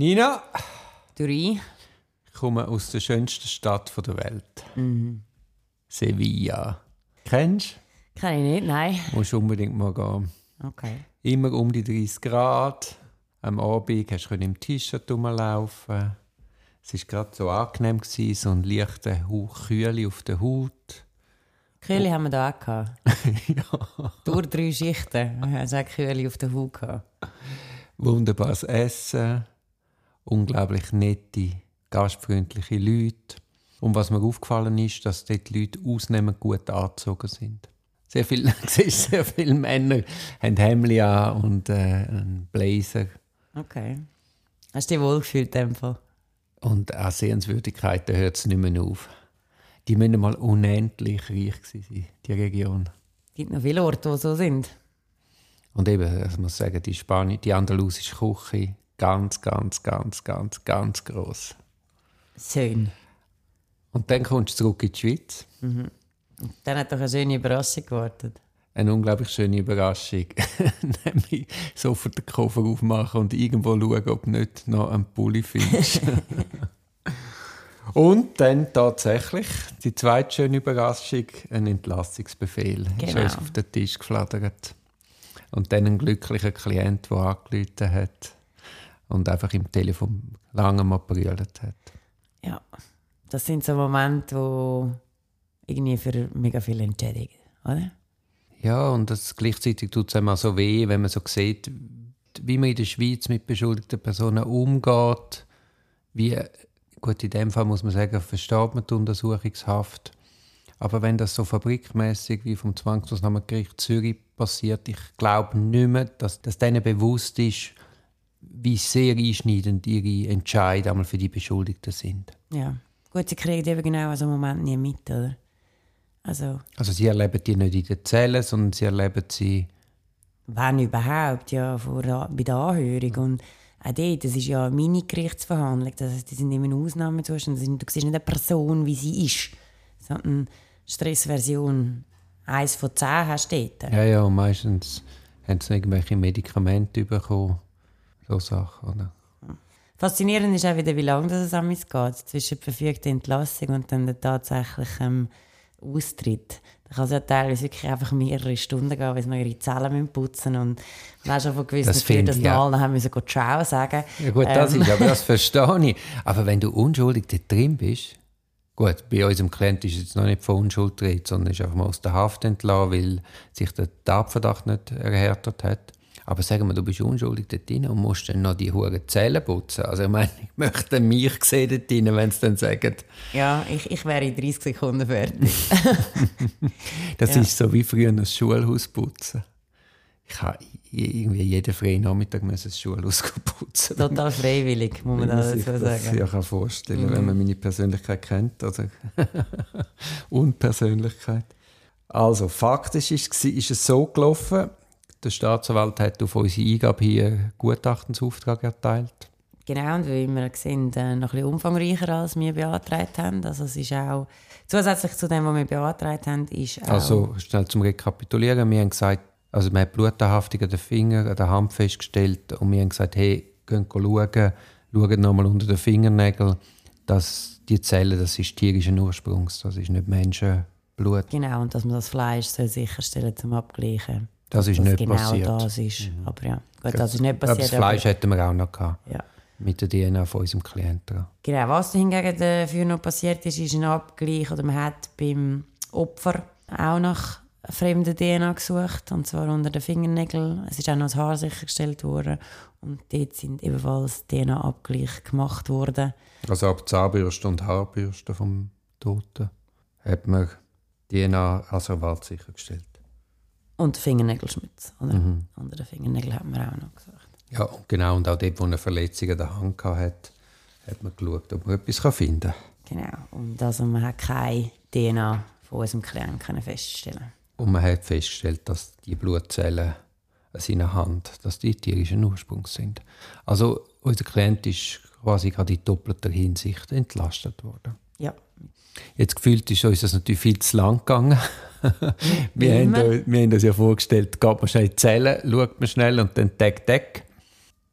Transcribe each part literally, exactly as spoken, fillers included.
Nina, Duri. ich komme aus der schönsten Stadt der Welt. Mhm. Sevilla. Kennst du? Kenn ich nicht, nein. Musst unbedingt mal gehen. Okay. Immer um die dreißig Grad. Am Abend hast du im T-Shirt rumlaufen. Es war gerade so angenehm, so ein leichter Hauch Kühle auf der Haut. Kühle oh. haben wir da auch gehabt. Ja. Durch drei Schichten. Wir haben auch Kühle auf der Haut gehabt. Wunderbares Essen. Unglaublich nette, gastfreundliche Leute. Und was mir aufgefallen ist, dass dort die Leute ausnehmend gut angezogen sind. Sehr viele, sehr viele Männer haben Hemd an und äh, einen Blazer. Okay. Hast du dich wohlgefühlt in dem Fall? Und an Sehenswürdigkeiten hört es nicht mehr auf. Die müssen mal unendlich reich sein, die Region. Es gibt noch viele Orte, die so sind. Und eben, ich muss sagen, die Spani- die andalusische Küche, ganz, ganz, ganz, ganz, ganz gross. Schön. Und dann kommst du zurück in die Schweiz. Mhm. Und dann hat doch eine schöne Überraschung gewartet. Eine unglaublich schöne Überraschung. Nämlich sofort den Koffer aufmachen und irgendwo schauen, ob du nicht noch einen Pulli findest. Und dann tatsächlich die zweite schöne Überraschung, ein Entlassungsbefehl. Genau. Ist uns auf den Tisch geflattert. Und dann ein glücklicher Klient, der angerufen hat und einfach im Telefon lange mal brüllt hat. Ja, das sind so Momente, wo irgendwie für mega viel entschädigen, oder? Ja, und das gleichzeitig tut es einem auch so weh, wenn man so sieht, wie man in der Schweiz mit beschuldigten Personen umgeht. Wie, gut, in dem Fall muss man sagen, versteht man die Untersuchungshaft. Aber wenn das so fabrikmässig wie vom Zwangsmaßnahmengericht Zürich passiert, ich glaube nicht mehr, dass, dass denen bewusst ist, wie sehr einschneidend ihre Entscheidungen für die Beschuldigten sind. Ja, gut, sie kriegen eben genau so einen Moment nie mit, oder? Also, also sie erleben die nicht in den Zellen, sondern sie erleben sie... Wenn überhaupt, ja, vor, bei der Anhörung. Und auch dort, das ist ja eine Mini-Gerichtsverhandlung, das heißt, die sind immer in Ausnahmezustand. Du siehst nicht eine Person, wie sie ist, sondern Stressversion eins von zehn hast du dort. Ja, ja, und meistens haben sie irgendwelche Medikamente bekommen, so Sachen, oder? Faszinierend ist auch wieder, wie lange das es geht, zwischen verfügter Entlassung und dann der tatsächlichen ähm, Austritt. Da kann es ja teilweise wirklich einfach mehrere Stunden gehen, weil sie noch ihre Zellen putzen müssen. Und man hast schon gewiss, dass wir das ja. allen haben müssen Ciao sagen. Ja gut, das ähm. ist, aber das verstehe ich. Aber wenn du unschuldig da drin bist, gut, bei unserem Klienten ist jetzt noch nicht von Unschuld drin, sondern ist einfach mal aus der Haft entlassen, weil sich der Tatverdacht nicht erhärtet hat. Aber sagen wir, du bist unschuldig dort drin und musst dann noch die hohen Zellen putzen. Also ich meine, ich möchte mich sehen dort drin, wenn sie dann sagen... Ja, ich, ich wäre in dreißig Sekunden fertig. Das ja. ist so wie früher das Schulhaus putzen. Ich habe irgendwie jeden freien Nachmittag das Schulhaus putzen. Total freiwillig, muss man da dazu sagen. Das kann ich mir vorstellen, mhm. wenn man meine Persönlichkeit kennt. Also Unpersönlichkeit. Also faktisch ist, ist es so gelaufen, der Staatsanwalt hat auf unsere Eingabe hier Gutachtensauftrag erteilt. Genau, und wie wir sehen, äh, noch ein bisschen umfangreicher, als wir beantragt haben. Also es ist auch, zusätzlich zu dem, was wir beantragt haben, ist auch... Also schnell zum Rekapitulieren, wir haben gesagt, also man hat Blutanhaftung an den Fingern, an der Hand festgestellt und wir haben gesagt, hey, gehen schauen, schauen nochmal unter den Fingernägeln, dass die Zellen, das ist tierischen Ursprungs, das ist nicht Menschenblut. Genau, und dass man das Fleisch soll sicherstellen zum Abgleichen. Das ist nicht genau passiert. Genau das ist. Mhm. Aber ja, gut, das, das ist nicht passiert. Das Fleisch hätten wir auch noch gehabt. Ja. Mit der D N A von unserem Klienten. Genau, was hingegen dafür noch passiert ist, ist ein Abgleich, oder man hat beim Opfer auch nach fremder D N A gesucht, und zwar unter den Fingernägeln. Es ist auch noch das Haar sichergestellt worden und dort sind ebenfalls D N A-Abgleich gemacht worden. Also ab Zahnbürste und Haarbürste vom Toten hat man D N A als Wald sichergestellt. Und Fingernägelschmutz, oder? Mhm. Unter den Fingernägeln hat man auch noch gesucht. Ja, genau. Und auch dort, wo eine Verletzung an der Hand hatte, hat man geschaut, ob man etwas finden kann. Genau. Und also man hat keine D N A von unserem Klienten feststellen. Und man hat festgestellt, dass die Blutzellen an seiner Hand, dass die tierischen Ursprungs sind. Also unser Klient ist quasi gerade in doppelter Hinsicht entlastet worden. Ja. Jetzt gefühlt ist uns das natürlich viel zu lang gegangen. wir, haben da, wir haben uns ja vorgestellt, geht man schnell in die Zelle, schaut man schnell und dann Tag, Tag.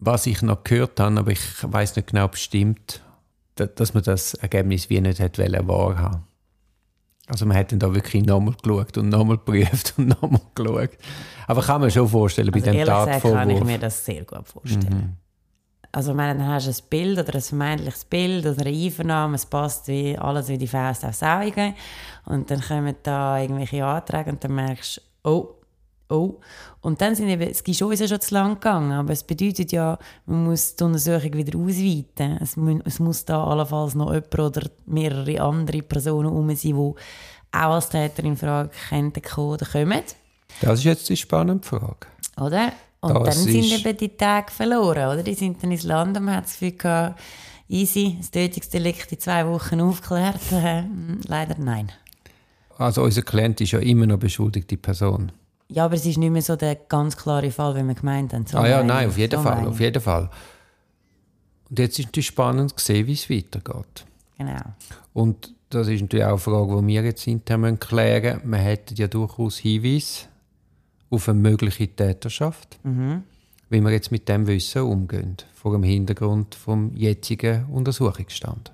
was ich noch gehört habe, aber ich weiß nicht genau bestimmt, dass man das Ergebnis wie nicht hätte wahrhaben. Also man hat dann da wirklich nochmal geschaut und nochmal geprüft und nochmal geschaut. Aber kann man schon vorstellen, also bei dem Tatvorwurf. Ehrlich gesagt kann ich Tatvorwurf. mir das sehr gut vorstellen. Mhm. Also ich meine, dann hast du ein Bild oder ein vermeintliches Bild oder eine Einvernahme, es passt wie alles wie die Faust aufs Auge. Und dann kommen da irgendwelche Anträge und dann merkst du, oh, oh. Und dann sind eben, es ist schon, ist ja schon zu lang gegangen, aber es bedeutet ja, man muss die Untersuchung wieder ausweiten. Es, mu- es muss da allenfalls noch jemand oder mehrere andere Personen herum sein, die auch als Täter in Frage könnten kommen oder kommen. Das ist jetzt die spannende Frage. Oder? Und Das dann sind ist- eben die Tage verloren, oder? Die sind dann ins Land und man hat das Gefühl gehabt, easy, das Tötungsdelikt in zwei Wochen aufgeklärt. Äh, leider nein. Also unser Klient ist ja immer noch beschuldigte Person. Ja, aber es ist nicht mehr so der ganz klare Fall, wie wir gemeint haben. So ah ja, meine nein, ich, auf jeden so Fall, meine auf ich. jeden Fall. Und jetzt ist es spannend zu sehen, wie es weitergeht. Genau. Und das ist natürlich auch eine Frage, die wir jetzt intern klären müssen. Wir hätten ja durchaus Hinweise auf eine mögliche Täterschaft, Mhm. wie wir jetzt mit dem Wissen umgehen, vor dem Hintergrund vom jetzigen Untersuchungsstand.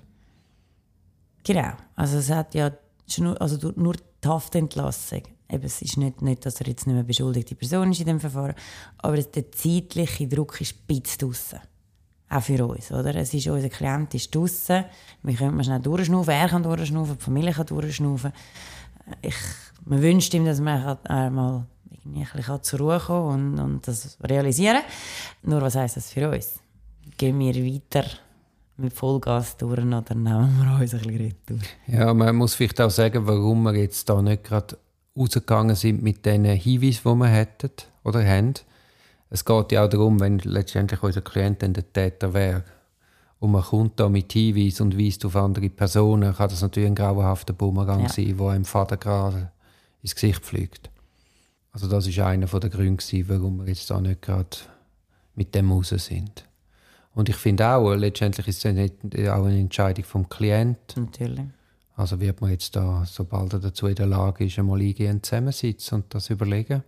Genau. Also es hat ja schon nur, also du- nur die Haftentlassung. Eben, es ist nicht, nicht, dass er jetzt nicht mehr beschuldigte Person ist in dem Verfahren, aber es- der zeitliche Druck ist ein bisschen draussen. Auch für uns, oder? Es ist, unser Klient ist draussen. Wir können mal schnell durchschnaufen, er kann durchschnaufen, die Familie kann durchschnaufen. Ich, man wünscht ihm, dass man äh, mal irgendwie ein bisschen zur Ruhe kommen und, und das realisieren. Nur was heisst das für uns? Gehen wir weiter mit Vollgas durch oder nehmen wir uns ein bisschen durch? Ja, man muss vielleicht auch sagen, warum wir jetzt da nicht gerade rausgegangen sind mit den Hinweisen, die wir hätten oder haben. Es geht ja auch darum, wenn letztendlich unser Klient dann der Täter wäre und man kommt da mit Hinweisen und weist auf andere Personen, kann das natürlich ein grauenhafter Bumerang Ja. sein, der einem Vater gerade ins Gesicht fliegt. Also das ist einer der Gründe, warum wir jetzt da nicht gerade mit dem raus sind. Und ich finde auch, letztendlich ist es nicht auch eine Entscheidung vom Klienten. Natürlich. Also wird man jetzt da, sobald er dazu in der Lage ist, einmal eingehend zusammensitzen und das überlegen.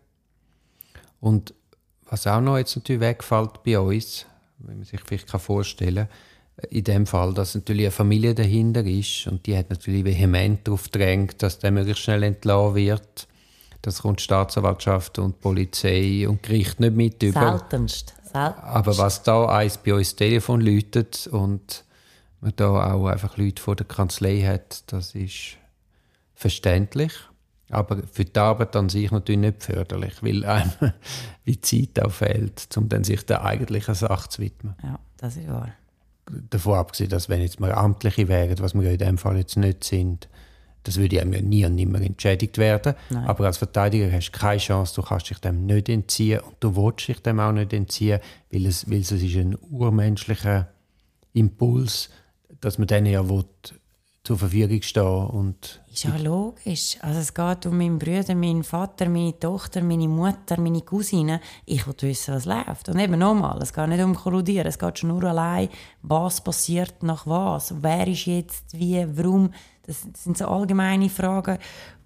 Und was auch noch jetzt natürlich wegfällt bei uns, wenn man sich vielleicht vorstellen kann, in dem Fall, dass natürlich eine Familie dahinter ist und die hat natürlich vehement darauf gedrängt, dass der möglichst schnell entlassen wird. Das kommt die Staatsanwaltschaft und die Polizei und Gericht nicht mit über. Seltenst. Seltenst. Aber was da eins bei uns das Telefon läutet und man da auch einfach Leute vor der Kanzlei hat, das ist verständlich. Aber für die Arbeit an sich natürlich nicht förderlich, weil einem die Zeit auch fehlt, um dann sich der eigentlichen Sache zu widmen. Ja, das ist wahr. Davon abgesehen, dass wenn jetzt mal Amtliche wären, was wir in dem Fall jetzt nicht sind, das würde ja nie und nimmer entschädigt werden. Nein. Aber als Verteidiger hast du keine Chance, du kannst dich dem nicht entziehen und du willst dich dem auch nicht entziehen, weil es, weil es ist ein urmenschlicher Impuls, dass man denen ja will, zur Verfügung stehen und Ist ja logisch. Also es geht um meinen Bruder, meinen Vater, meine Tochter, meine Mutter, meine Cousine. Ich will wissen, was läuft. Und eben nochmal, es geht nicht um Kolludieren. Es geht schon nur allein, was passiert nach was. Wer ist jetzt wie, warum. Das sind so allgemeine Fragen,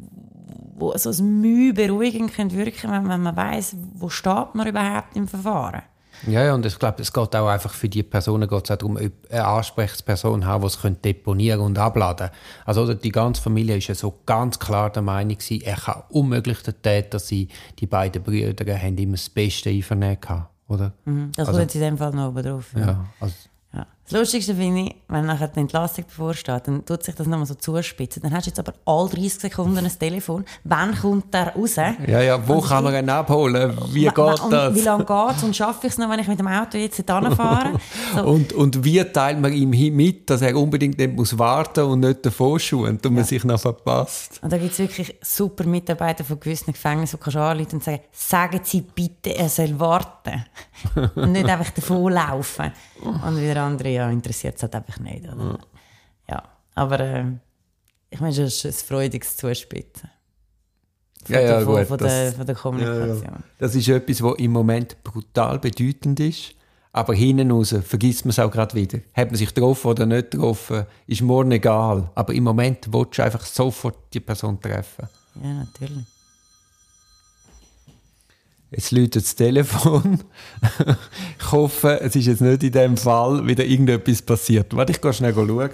die so ein Mühe beruhigend können wirken, wenn man weiss, wo steht man überhaupt im Verfahren. Ja, ja, und ich glaube, es geht auch einfach für die Personen geht's auch darum, eine Ansprechperson haben, die es deponieren und abladen. Also oder, die ganze Familie war ja so ganz klar der Meinung, er kann unmöglich der Täter sein. Die beiden Brüder haben immer das beste Einvernehmen gehabt, oder? Mhm, das Also- kommt in dem Fall noch oben drauf. Ja, also, Ja. Das Lustigste finde ich, wenn nachher die Entlassung bevorsteht, dann tut sich das nochmal so zuspitzen. Dann hast du jetzt aber alle dreißig Sekunden ein Telefon. Wann kommt der raus? ja, ja, wo Und kann man ihn abholen? Wie Wa- wa- geht und das? Wie lange geht es? Und schaffe ich es noch, wenn ich mit dem Auto jetzt hier fahre? So. Und, und wie teilt man ihm hin mit, dass er unbedingt nicht muss warten und nicht davor schauen und man sich noch verpasst? Und da gibt es wirklich super Mitarbeiter von gewissen Gefängnissen, die kannst du anrufen und sagen, sagen Sie bitte, er soll warten. Und nicht einfach davonlaufen. Und wieder andere, ja, interessiert es halt einfach nicht. Oder? Ja, aber äh, ich meine, das ist ein freudiges Zuspitzen. Von Ja, ja, der, von, gut, von, das- der, von der Kommunikation. Ja, ja. Das ist etwas, was im Moment brutal bedeutend ist. Aber hinten raus vergisst man es auch gerade wieder. Hat man sich getroffen oder nicht getroffen, ist morgen egal. Aber im Moment willst du einfach sofort die Person treffen. Ja, natürlich. Jetzt läutet das Telefon. Ich hoffe, es ist jetzt nicht in dem Fall wieder irgendetwas passiert. Warte, ich gehe schnell schauen.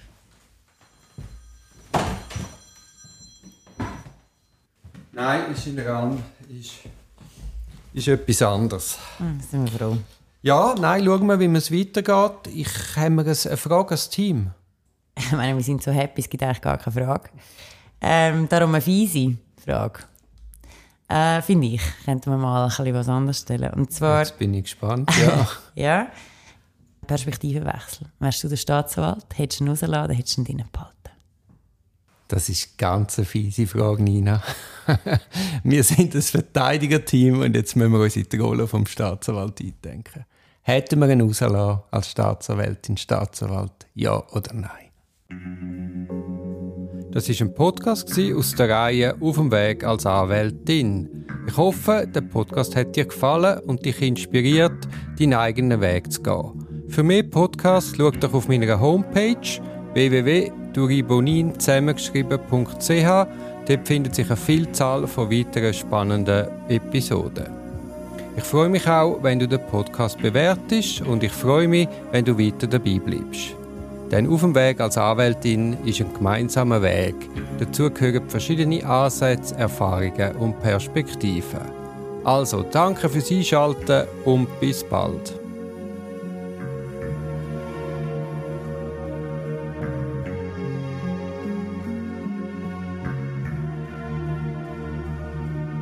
Nein, ist in der Rand. Ist, ist etwas anderes. Hm, sind wir froh. Ja, nein, schauen wir, wie es weitergeht. Ich habe mir eine Frage als Team. Ich meine, wir sind so happy, es gibt eigentlich gar keine Frage. Ähm, darum eine fiese Frage. Äh, Finde ich, könnten wir mal ein bisschen was anderes stellen. Und zwar... Jetzt bin ich gespannt, ja. ja. Perspektivenwechsel. Wärst du der Staatsanwalt, hättest du ihn rausgelassen, hättest du ihn drinnen behalten? Das ist ganz eine fiese Frage, Nina. Wir sind das Verteidigerteam und jetzt müssen wir uns in die Rolle vom Staatsanwalt eindenken. Hätten wir ihn rausgelassen als Staatsanwältin, Staatsanwalt, ja oder nein? Das war ein Podcast aus der Reihe «Auf dem Weg als Anwältin». Ich hoffe, der Podcast hat dir gefallen und dich inspiriert, deinen eigenen Weg zu gehen. Für mehr Podcasts schau doch auf meiner Homepage w w w punkt duribonin zusammengeschrieben punkt c h. Dort findet sich eine Vielzahl von weiteren spannenden Episoden. Ich freue mich auch, wenn du den Podcast bewertest und ich freue mich, wenn du weiter dabei bleibst. Denn auf dem Weg als Anwältin ist ein gemeinsamer Weg. Dazu gehören verschiedene Ansätze, Erfahrungen und Perspektiven. Also, danke fürs Einschalten und bis bald.